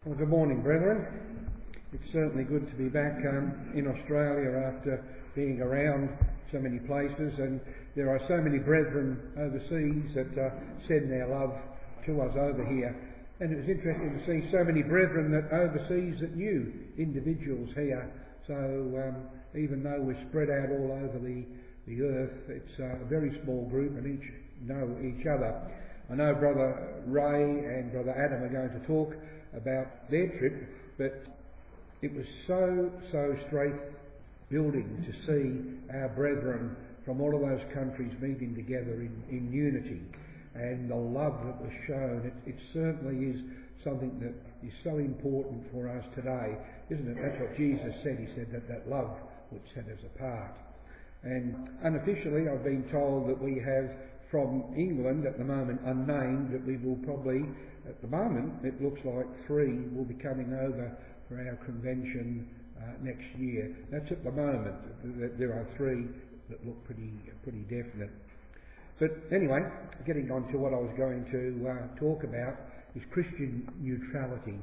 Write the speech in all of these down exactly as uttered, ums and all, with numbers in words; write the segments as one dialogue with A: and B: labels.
A: Well, good morning, brethren. It's certainly good to be back um, in Australia after being around so many places, and there are so many brethren overseas that uh, send their love to us over here. And it was interesting to see so many brethren that overseas that knew individuals here. So um, even though we're spread out all over the, the earth, it's a very small group and each know each other. I know Brother Ray and Brother Adam are going to talk about their trip, but it was so, so straight building to see our brethren from all of those countries meeting together in, in unity, and the love that was shown. It, it certainly is something that is so important for us today, isn't it? That's what Jesus said. He said that that love would set us apart. And unofficially, I've been told that we have from England, at the moment unnamed, that we will probably, at the moment, it looks like three will be coming over for our convention uh, next year. That's at the moment. There are three that look pretty pretty definite. But anyway, getting on to what I was going to uh, talk about is Christian neutrality.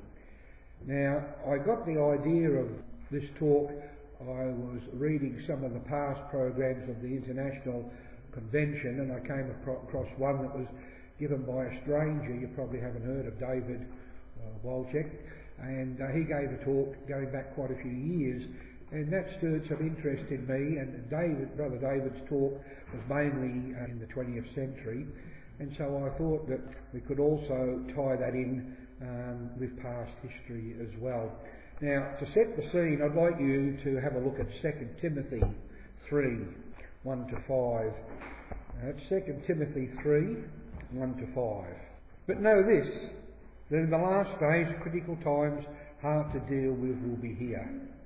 A: Now, I got the idea of this talk. I was reading some of the past programs of the International Convention, and I came across one that was given by a stranger. You probably haven't heard of David uh, Wolchek, and uh, he gave a talk going back quite a few years, and that stirred some interest in me. And David, Brother David's talk was mainly uh, in the twentieth century, and so I thought that we could also tie that in um, with past history as well. Now, to set the scene, I'd like you to have a look at Second Timothy three, one to five. That's Second Timothy three, one to five. But know this, that in the last days critical times hard to deal with will be here.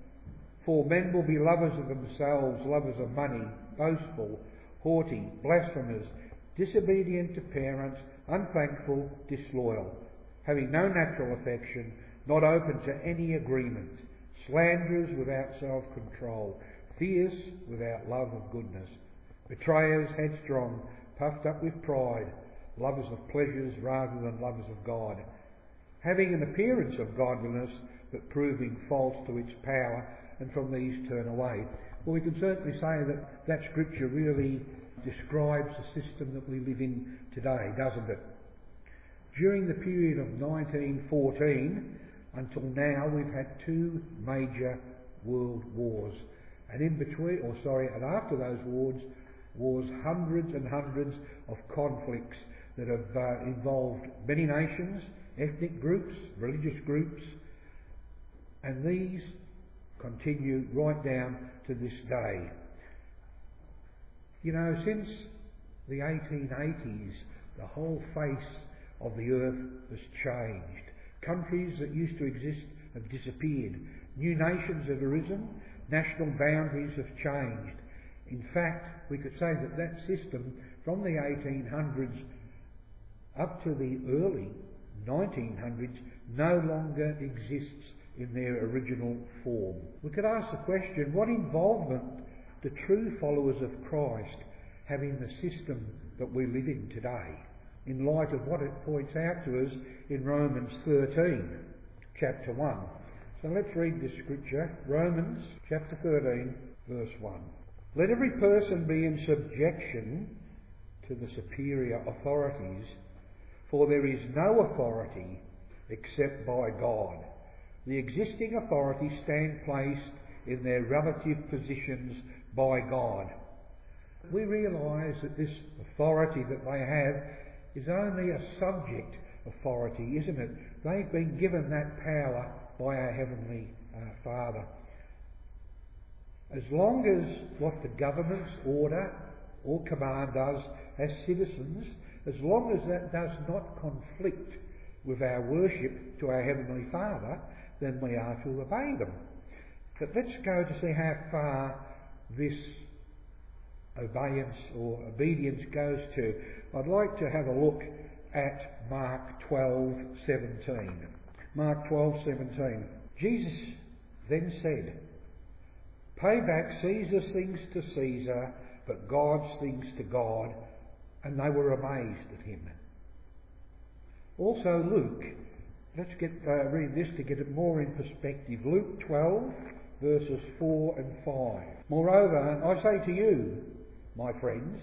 A: For men will be lovers of themselves, lovers of money, boastful, haughty, blasphemers, disobedient to parents, unthankful, disloyal, having no natural affection, not open to any agreement, slanderers without self-control, fierce without love of goodness, betrayers, headstrong, puffed up with pride, lovers of pleasures rather than lovers of God, having an appearance of godliness but proving false to its power, and from these turn away. Well, we can certainly say that that scripture really describes the system that we live in today, doesn't it? During the period of nineteen fourteen until now, we've had two major world wars. And in between, or sorry, and after those wars, wars, hundreds and hundreds of conflicts that have uh, involved many nations, ethnic groups, religious groups, and these continue right down to this day. You know, since the eighteen eighties, the whole face of the earth has changed. Countries that used to exist have disappeared. New nations have arisen. National boundaries have changed. In fact, we could say that that system from the eighteen hundreds up to the early nineteen hundreds no longer exists in their original form. We could ask the question, what involvement do true followers of Christ have in the system that we live in today, in light of what it points out to us in Romans thirteen, chapter one. So let's read this scripture, Romans chapter thirteen, verse one. Let every person be in subjection to the superior authorities, for there is no authority except by God. The existing authorities stand placed in their relative positions by God. We realise that this authority that they have is only a subject authority, isn't it? They've been given that power by our Heavenly uh, Father. As long as what the government's order or command us as citizens, as long as that does not conflict with our worship to our Heavenly Father, then we are to obey them. But let's go to see how far this obedience or obedience goes to. I'd like to have a look at Mark twelve seventeen. Mark twelve seventeen. Jesus then said, "Pay back Caesar's things to Caesar, but God's things to God." And they were amazed at him. Also Luke let's get uh, read this to get it more in perspective. Luke twelve, verses four and five. Moreover, I say to you, my friends,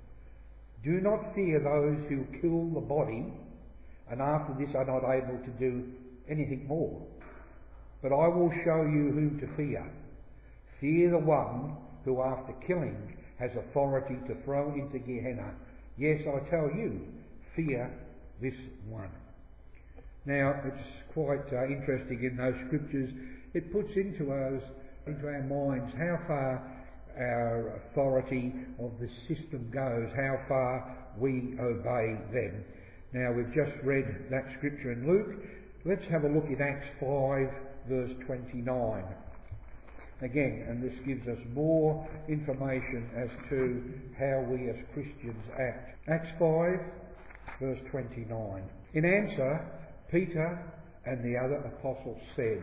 A: do not fear those who kill the body, and after this are not able to do anything more. But I will show you whom to fear. Fear the one who after killing has authority to throw into Gehenna. Yes, I tell you, fear this one. Now, it's quite uh, interesting in those scriptures. It puts into us, into our minds, how far our authority of the system goes, how far we obey them. Now, we've just read that scripture in Luke. Let's have a look at Acts five, verse twenty-nine. Again, and this gives us more information as to how we as Christians act. Acts five, verse twenty-nine. In answer, Peter and the other apostles said,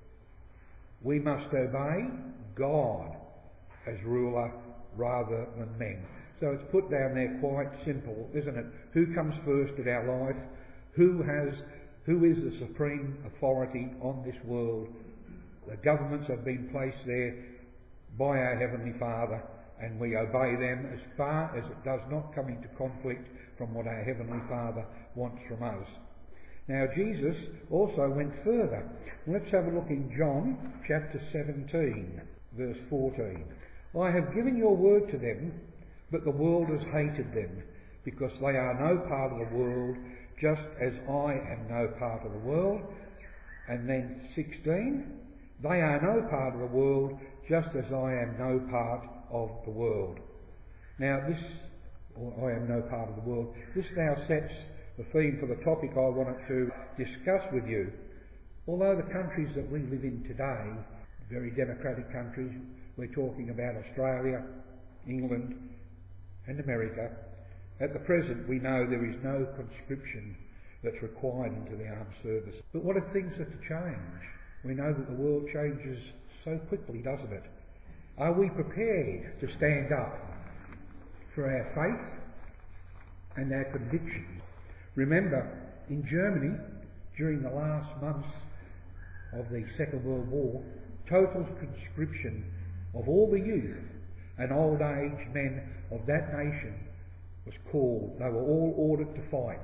A: we must obey God as ruler rather than men. So it's put down there quite simple, isn't it? Who comes first in our life? Who has, who is the supreme authority on this world? The governments have been placed there by our Heavenly Father, and we obey them as far as it does not come into conflict from what our Heavenly Father wants from us. Now, Jesus also went further. Let's have a look in John chapter seventeen, verse fourteen. I have given your word to them, but the world has hated them, because they are no part of the world, just as I am no part of the world. And then sixteen, they are no part of the world, just as I am no part of the world. Now this, or I am no part of the world, this now sets the theme for the topic I wanted to discuss with you. Although the countries that we live in today, very democratic countries, we're talking about Australia, England and America, at the present we know there is no conscription that's required into the armed service. But what if things are to change? We know that the world changes so quickly, doesn't it? Are we prepared to stand up for our faith and our convictions? Remember, in Germany, during the last months of the Second World War, total conscription of all the youth and old age men of that nation was called. They were all ordered to fight.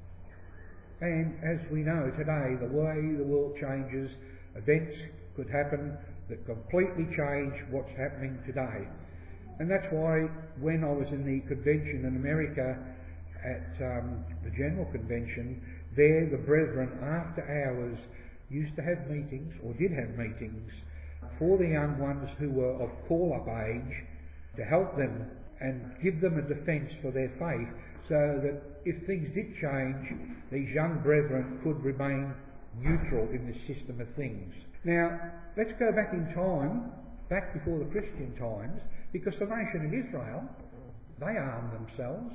A: And as we know today, the way the world changes, events could happen that completely change what's happening today. And that's why when I was in the convention in America at um, the General Convention, there the brethren after hours used to have meetings, or did have meetings, for the young ones who were of call-up age, to help them and give them a defence for their faith, so that if things did change, these young brethren could remain neutral in the system of things. Now, let's go back in time, back before the Christian times, because the nation of Israel, they armed themselves.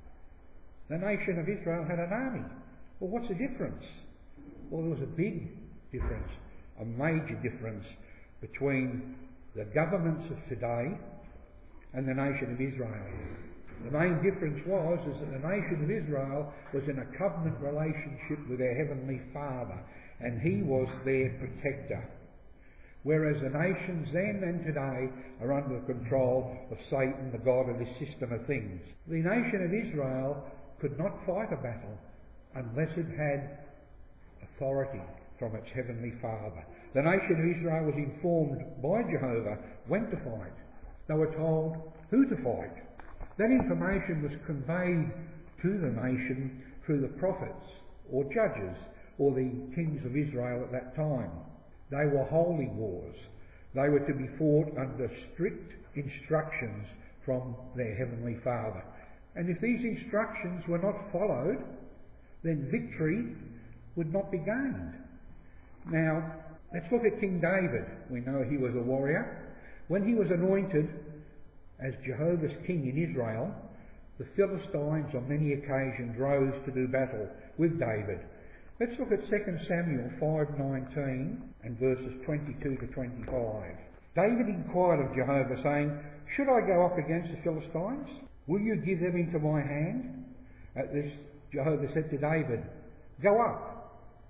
A: The nation of Israel had an army. Well, what's the difference? Well, there was a big difference, a major difference between the governments of today and the nation of Israel. The main difference was is that the nation of Israel was in a covenant relationship with their Heavenly Father, and He was their protector. Whereas the nations then and today are under the control of Satan, the god of this system of things. The nation of Israel could not fight a battle unless it had authority from its Heavenly Father. The nation of Israel was informed by Jehovah when to fight. They were told who to fight. That information was conveyed to the nation through the prophets or judges or the kings of Israel at that time. They were holy wars. They were to be fought under strict instructions from their Heavenly Father. And if these instructions were not followed, then victory would not be gained. Now, let's look at King David. We know he was a warrior. When he was anointed as Jehovah's king in Israel, the Philistines on many occasions rose to do battle with David. Let's look at Second Samuel five nineteen and verses twenty-two to twenty-five. David inquired of Jehovah, saying, should I go up against the Philistines? Will you give them into my hand? At this, Jehovah said to David, go up,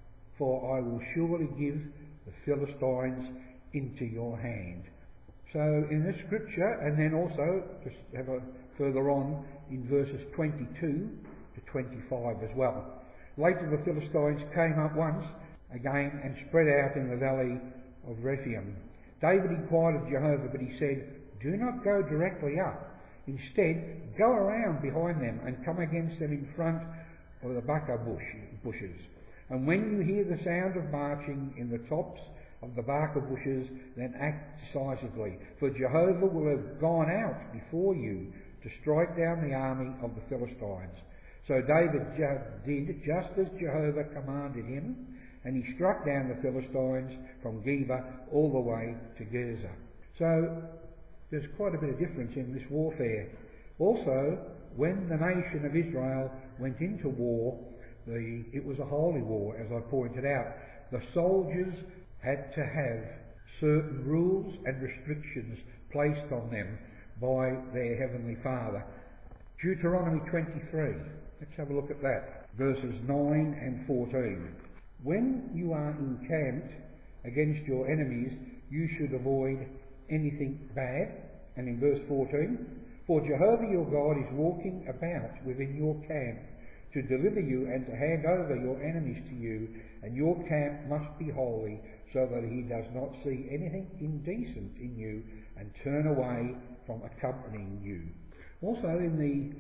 A: for I will surely give the Philistines into your hand. So in this scripture, and then also, just have a further on, in verses twenty-two to twenty-five as well. Later the Philistines came up once again and spread out in the valley of Rephaim. David inquired of Jehovah, but he said, do not go directly up. Instead, go around behind them and come against them in front of the baka bush, bushes. And when you hear the sound of marching in the tops of the baka bushes, then act decisively. For Jehovah will have gone out before you to strike down the army of the Philistines. So David ju- did just as Jehovah commanded him, and he struck down the Philistines from Geba all the way to Gaza. So there's quite a bit of difference in this warfare. Also, when the nation of Israel went into war, the, it was a holy war, as I pointed out. The soldiers had to have certain rules and restrictions placed on them by their Heavenly Father. Deuteronomy twenty-three, let's have a look at that, verses nine and fourteen. When you are encamped against your enemies, you should avoid anything bad. And in verse fourteen, for Jehovah your God is walking about within your camp to deliver you and to hand over your enemies to you, and your camp must be holy, so that he does not see anything indecent in you and turn away from accompanying you. Also in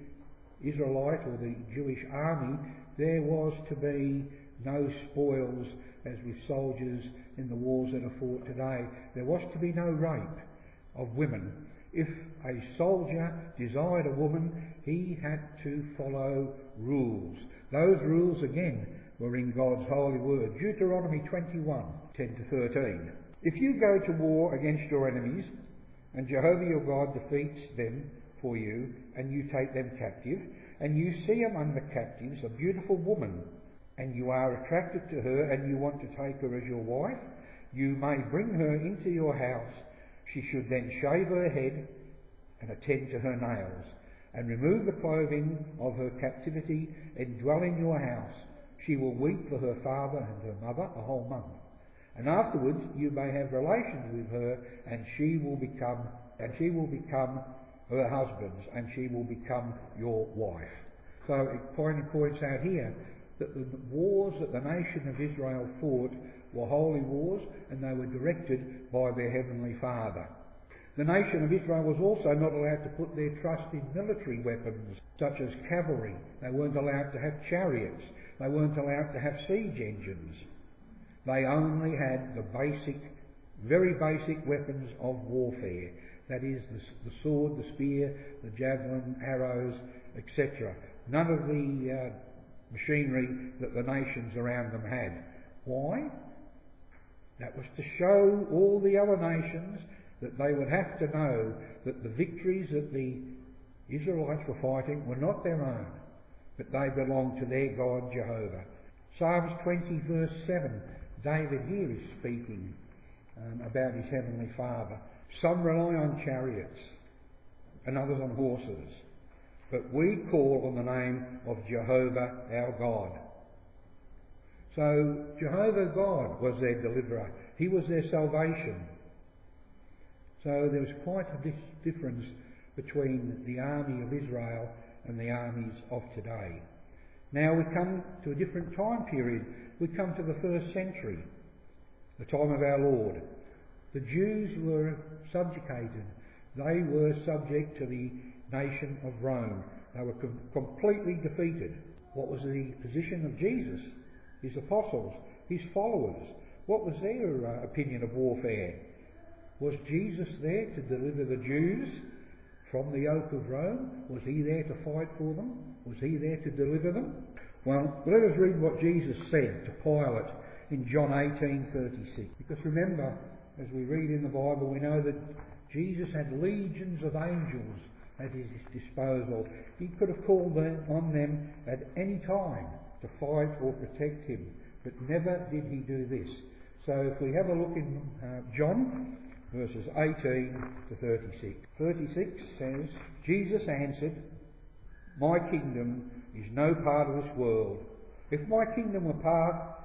A: the Israelite or the Jewish army, there was to be no spoils as with soldiers in the wars that are fought today. There was to be no rape of women. If a soldier desired a woman, he had to follow rules. Those rules again were in God's holy word. Deuteronomy twenty-one, ten to thirteen. If you go to war against your enemies, and Jehovah your God defeats them for you, and you take them captive, and you see among the captives a beautiful woman, and you are attracted to her, and you want to take her as your wife, you may bring her into your house. She should then shave her head and attend to her nails, and remove the clothing of her captivity and dwell in your house. She will weep for her father and her mother a whole month. And afterwards you may have relations with her, and she will become and she will become her husband's, and she will become your wife. So it points out here that the wars that the nation of Israel fought were holy wars, and they were directed by their Heavenly Father. The nation of Israel was also not allowed to put their trust in military weapons, such as cavalry. They weren't allowed to have chariots. They weren't allowed to have siege engines. They only had the basic, very basic weapons of warfare. That is, the, the sword, the spear, the javelin, arrows, et cetera. None of the uh, machinery that the nations around them had. Why? That was to show all the other nations that they would have to know that the victories that the Israelites were fighting were not their own, but they belonged to their God Jehovah. Psalms twenty verse seven, David here is speaking um, about his Heavenly Father. Some rely on chariots and others on horses, but we call on the name of Jehovah our God. So Jehovah God was their deliverer. He was their salvation. So there was quite a dis- difference between the army of Israel and the armies of today. Now we come to a different time period. We come to the first century, the time of our Lord. The Jews were subjugated. They were subject to the nation of Rome. They were com- completely defeated. What was the position of Jesus, his apostles, his followers? What was their uh, opinion of warfare? Was Jesus there to deliver the Jews from the yoke of Rome? Was he there to fight for them? Was he there to deliver them? Well, let us read what Jesus said to Pilate in John eighteen thirty-six. Because remember, as we read in the Bible, we know that Jesus had legions of angels at his disposal. He could have called on them at any time to fight or protect him, but never did he do this. So if we have a look in uh, John, verses eighteen to thirty-six. thirty-six says, Jesus answered, "My kingdom is no part of this world. If my kingdom were part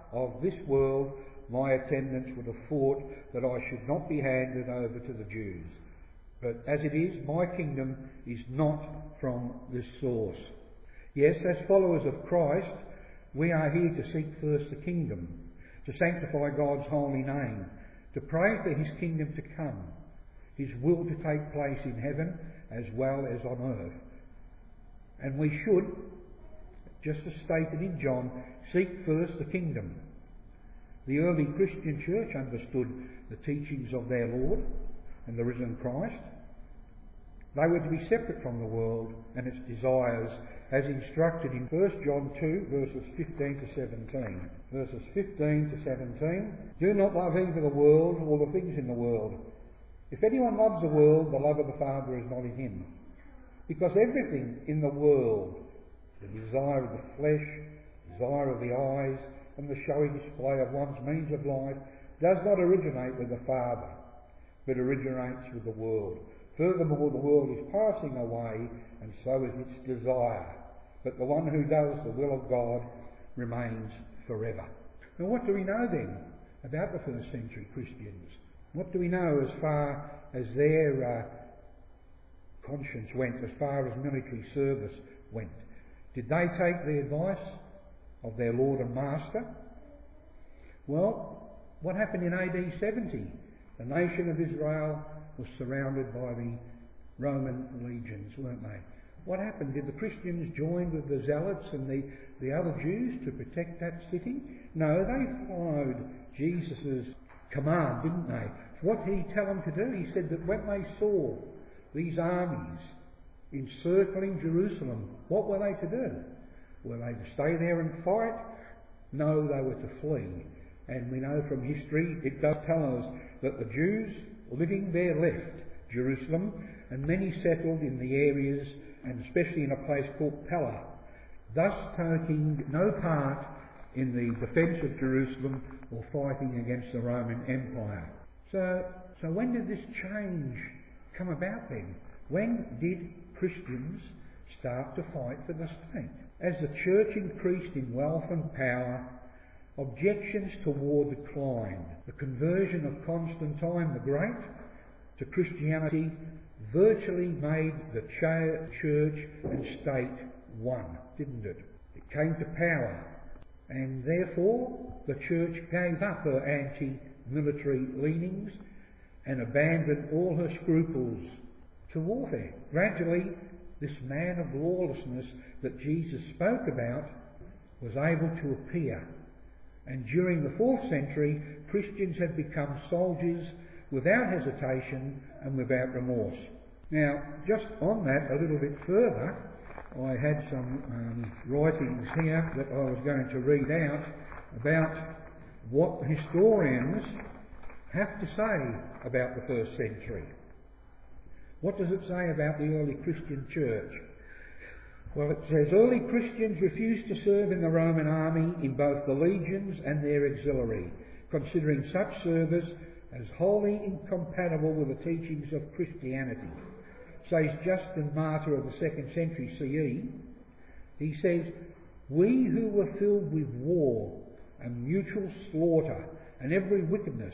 A: of this world, my attendants would have thought that I should not be handed over to the Jews. But as it is, my kingdom is not from this source. Yes, as followers of Christ, we are here to seek first the kingdom, to sanctify God's holy name, to pray for his kingdom to come, his will to take place in heaven as well as on earth. And we should, just as stated in John, seek first the kingdom. The early Christian church understood the teachings of their Lord and the risen Christ. They were to be separate from the world and its desires, as instructed in First John two, verses fifteen to seventeen. Verses fifteen to seventeen. Do not love either the world or the things in the world. If anyone loves the world, the love of the Father is not in him. Because everything in the world, the desire of the flesh, desire of the eyes, and the showy display of one's means of life, does not originate with the Father, but originates with the world. Furthermore, the world is passing away, and so is its desire. But the one who does the will of God remains forever. Now, what do we know then about the first century Christians? What do we know as far as their uh, conscience went, as far as military service went? Did they take the advice of their Lord and Master? Well, what happened in A D seventy? The nation of Israel was surrounded by the Roman legions, weren't they? What happened? Did the Christians join with the Zealots and the, the other Jews to protect that city? No, they followed Jesus' command, didn't they? What did he tell them to do? He said that when they saw these armies encircling Jerusalem, what were they to do? Were they to stay there and fight? No, they were to flee. And we know from history, it does tell us that the Jews living there left Jerusalem, and many settled in the areas, and especially in a place called Pella, thus taking no part in the defence of Jerusalem or fighting against the Roman Empire. So, so when did this change come about then? When did Christians start to fight for the state? As the church increased in wealth and power, objections to war declined. The conversion of Constantine the Great to Christianity virtually made the church and state one, didn't it? It came to power, and therefore the church gave up her anti-military leanings and abandoned all her scruples to warfare. Gradually, this man of lawlessness that Jesus spoke about was able to appear. And during the fourth century, Christians had become soldiers without hesitation and without remorse. Now, just on that a little bit further, I had some um, writings here that I was going to read out about what historians have to say about the first century. What does it say about the early Christian church? Well, it says, early Christians refused to serve in the Roman army in both the legions and their auxiliary, considering such service as wholly incompatible with the teachings of Christianity. Says Justin Martyr of the second century C E, he says, we who were filled with war and mutual slaughter and every wickedness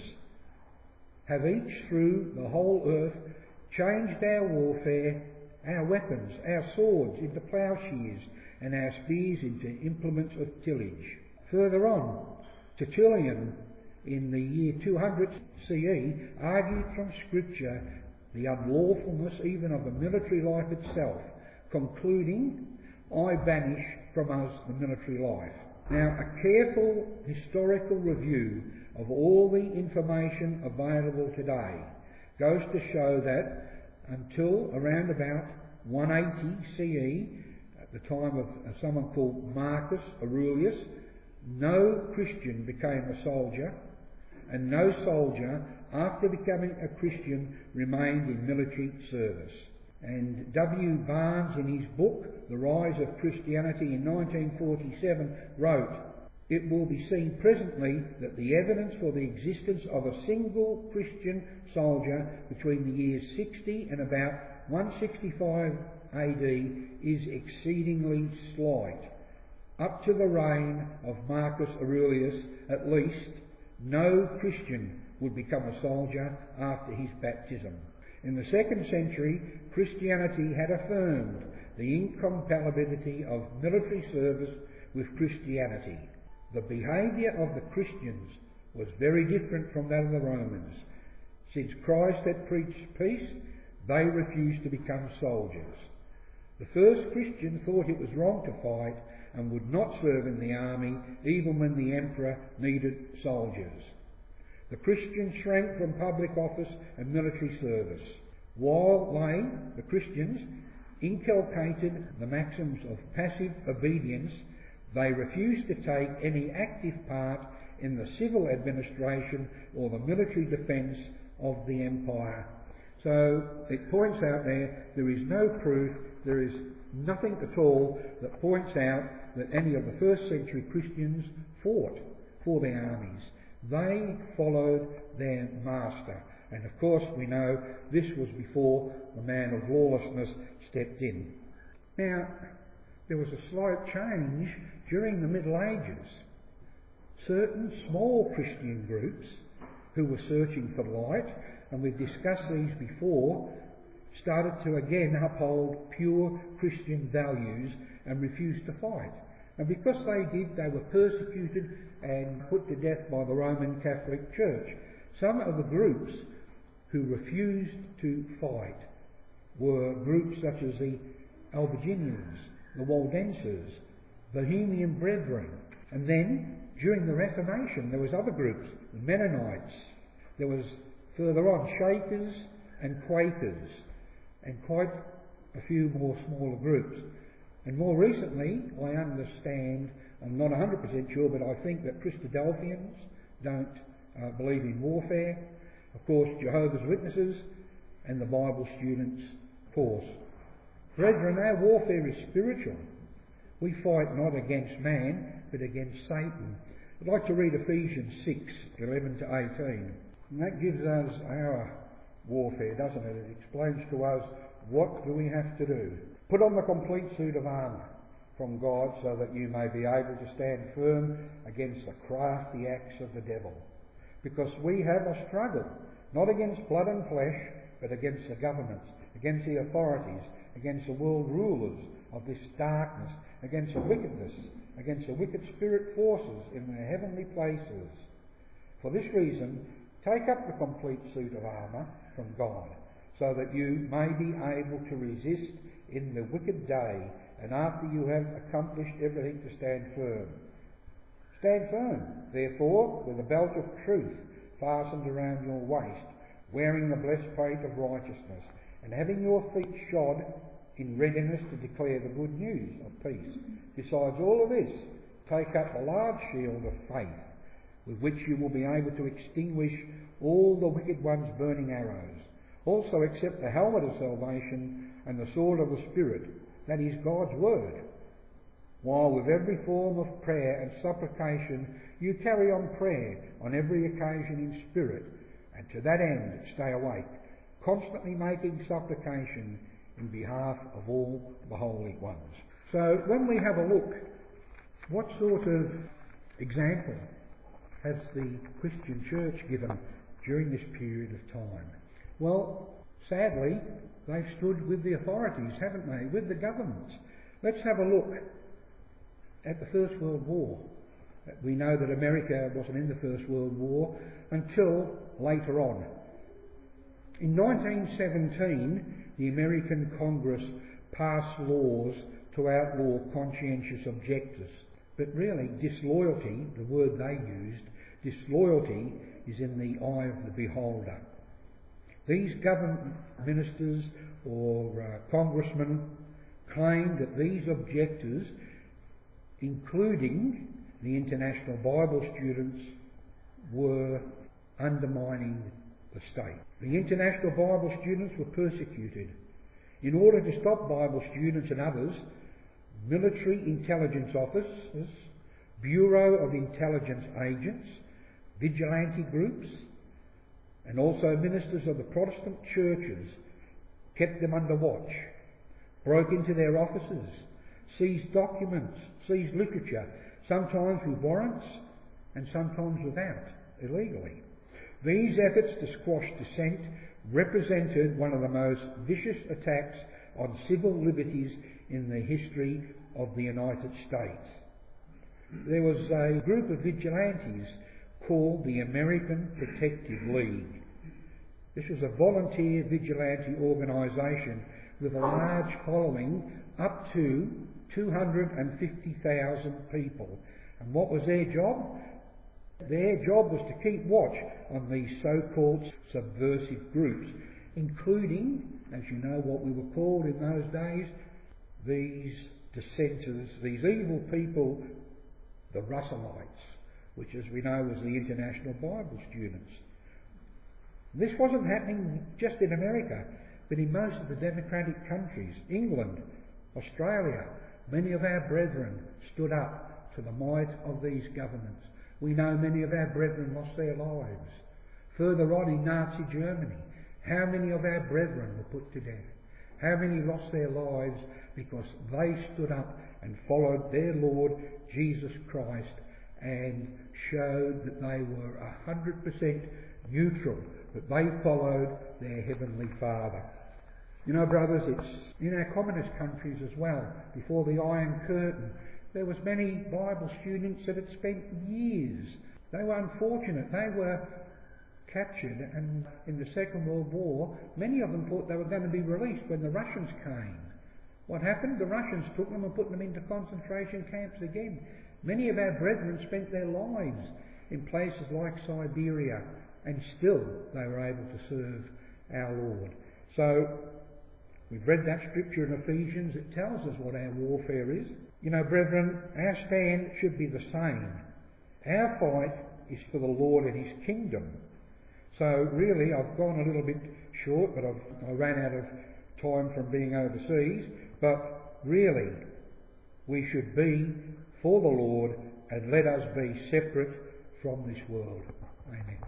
A: have each through the whole earth changed our warfare, our weapons, our swords into ploughshares, and our spears into implements of tillage. Further on, Tertullian, in the year two hundred C E, argued from Scripture the unlawfulness even of the military life itself, concluding, I banish from us the military life. Now, a careful historical review of all the information available today goes to show that until around about one eighty C E, at the time of someone called Marcus Aurelius, no Christian became a soldier, and no soldier, after becoming a Christian, remained in military service. And W. Barnes, in his book, The Rise of Christianity in nineteen forty-seven, wrote, it will be seen presently that the evidence for the existence of a single Christian soldier between the years sixty and about one sixty-five A D is exceedingly slight. up to the reign of Marcus Aurelius at least, no Christian would become a soldier after his baptism. In the second century, Christianity had affirmed the incompatibility of military service with Christianity. The behaviour of the Christians was very different from that of the Romans. Since Christ had preached peace, they refused to become soldiers. The first Christian thought it was wrong to fight and would not serve in the army even when the emperor needed soldiers. The Christians shrank from public office and military service, while they, the Christians, inculcated the maxims of passive obedience. They refused to take any active part in the civil administration or the military defence of the empire. So it points out there, there is no proof, there is nothing at all that points out that any of the first century Christians fought for their armies. They followed their master. And of course we know this was before the man of lawlessness stepped in. Now, there was a slight change during the Middle Ages. Certain small Christian groups who were searching for light, and we've discussed these before, started to again uphold pure Christian values and refused to fight. And because they did, they were persecuted and put to death by the Roman Catholic Church. Some of the groups who refused to fight were groups such as the Albigensians, the Waldenses, Bohemian Brethren. And then, during the Reformation, there was other groups, the Mennonites. There was, further on, Shakers and Quakers, and quite a few more smaller groups. And more recently, I understand, I'm not one hundred percent sure, but I think that Christadelphians don't uh, believe in warfare. Of course, Jehovah's Witnesses and the Bible students, of course. Brethren, our warfare is spiritual. We fight not against man, but against Satan. I'd like to read Ephesians six, eleven to eighteen. And that gives us our warfare, doesn't it? It explains to us what do we have to do. Put on the complete suit of armour from God so that you may be able to stand firm against the crafty acts of the devil. Because we have a struggle, not against blood and flesh, but against the governments, against the authorities, against the world rulers of this darkness, against the wickedness, against the wicked spirit forces in the heavenly places. For this reason, take up the complete suit of armour from God, so that you may be able to resist in the wicked day, and after you have accomplished everything, to stand firm. Stand firm, therefore, with a belt of truth fastened around your waist, wearing the breastplate of righteousness, and having your feet shod in readiness to declare the good news of peace. Besides all of this, take up a large shield of faith, with which you will be able to extinguish all the wicked one's burning arrows. Also accept the helmet of salvation and the sword of the Spirit, that is God's word, while with every form of prayer and supplication you carry on prayer on every occasion in spirit, and to that end stay awake, constantly making supplication in behalf of all the holy ones. So when we have a look, what sort of example has the Christian church given during this period of time? Well, sadly, they've stood with the authorities, haven't they, with the governments. Let's have a look at the First World War. We know that America wasn't in the First World War until later on. In nineteen seventeen, the American Congress passed laws to outlaw conscientious objectors. But really, disloyalty, the word they used, disloyalty is in the eye of the beholder. These government ministers or uh, congressmen claimed that these objectors, including the international Bible students, were undermining the state. The international Bible students were persecuted. In order to stop Bible students and others, military intelligence officers, Bureau of Intelligence agents, vigilante groups, and also ministers of the Protestant churches kept them under watch, broke into their offices, seized documents, seized literature, sometimes with warrants and sometimes without, illegally. These efforts to squash dissent represented one of the most vicious attacks on civil liberties in the history of the United States. There was a group of vigilantes called the American Protective League. This was a volunteer vigilante organisation with a large following, up to two hundred fifty thousand people. And what was their job? Their job was to keep watch on these so-called subversive groups, including, as you know what we were called in those days, these dissenters, these evil people, the Russellites, which as we know was the International Bible Students. This wasn't happening just in America, but in most of the democratic countries, England, Australia. Many of our brethren stood up to the might of these governments. We know many of our brethren lost their lives. Further on in Nazi Germany, how many of our brethren were put to death? How many lost their lives because they stood up and followed their Lord Jesus Christ and showed that they were one hundred percent neutral, that they followed their Heavenly Father. You know, brothers, it's in our communist countries as well, before the Iron Curtain, there was many Bible students that had spent years. They were unfortunate. They were captured, and in the Second World War, many of them thought they were going to be released when the Russians came. What happened? The Russians took them and put them into concentration camps again. Many of our brethren spent their lives in places like Siberia, and still they were able to serve our Lord. So, we've read that scripture in Ephesians. It tells us what our warfare is. You know, brethren, our stand should be the same. Our fight is for the Lord and His kingdom. So really, I've gone a little bit short, but I've, I ran out of time from being overseas. But really, we should be for the Lord, and let us be separate from this world. Amen.